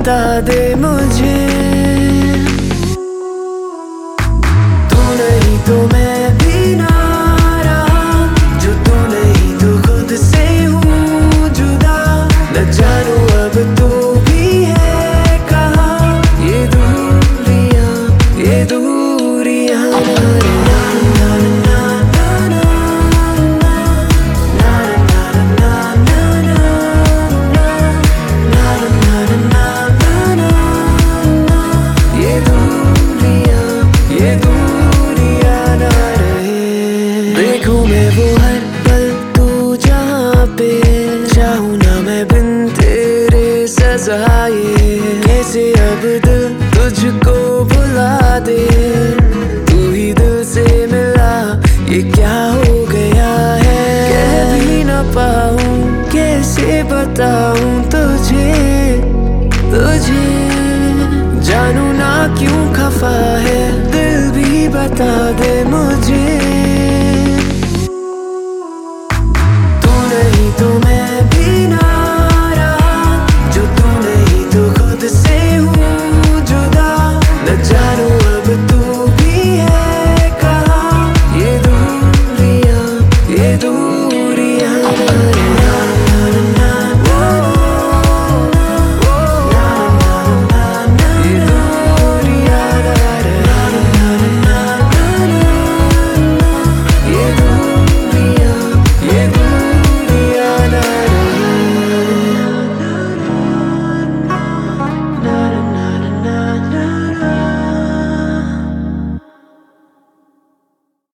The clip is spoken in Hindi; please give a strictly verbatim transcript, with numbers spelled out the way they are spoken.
बता दे मुझे, तू नहीं तो मैं भी ना रहा, जो तू नहीं तो खुद से हूँ जुदा। न जानू अब तू भी है कहाँ, ये दूरियां ये दूरियां देखूं मैं वो हर पल तू जहाँ पे, चाहूं ना मैं बिन तेरे सजाए। कैसे अब दिल तुझको भुला दे, तू ही दिल से मिला ये क्या हो गया है। कह भी ना पाऊं कैसे बताऊं तुझे तुझे, जानू ना क्यों खफा है दिल भी बता दे मुझे। तो मैं भी ना रहा, जो तू नहीं तो खुद से हूँ जुदा। न जानू अब तू भी है कहाँ, ये दूरियां ये दूर